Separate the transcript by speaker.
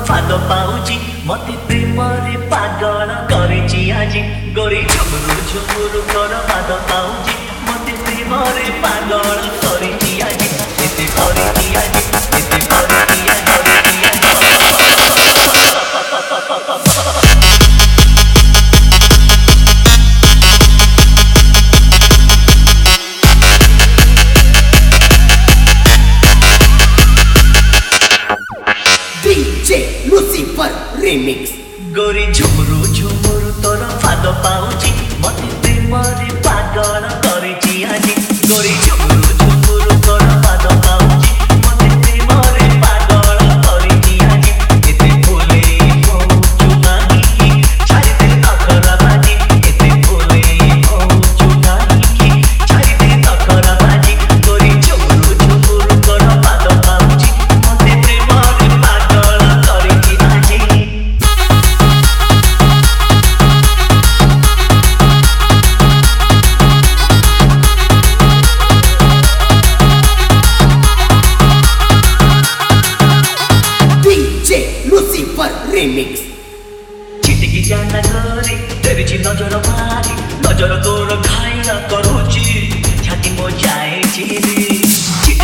Speaker 1: Fahd पाउची मते प्रेम रे पागल करिची आजी गोरी झुमुरु झुमुरु तोर फाद पाउची मते प्रेम रे पागल करिची आजी एते करिची आजी एते करिची आजी
Speaker 2: Lucifer Remix
Speaker 1: गोरी झुमुरु झुमुरु तोर फाद पाउची मते प्रेम रे पागल करिची आजी गोरी झुमुरु झुमुरु तोर फाद पाउची मते प्रेम रे पागल करिची आजी एते भोले हो चुनाही छाड़ी दे तखरा बाजी एते भोले हो चुनाही छाड़ी दे तखरा बाजी गोरी झुमुरु झुमुरु तोर फाद पाउची मते प्रेम रे पागल करिची आजी
Speaker 2: Lucifer Remix
Speaker 1: चिटकी जाना करे तेरी नजर मारी नजर तोर घायल करूची छाती मो जाए चिरी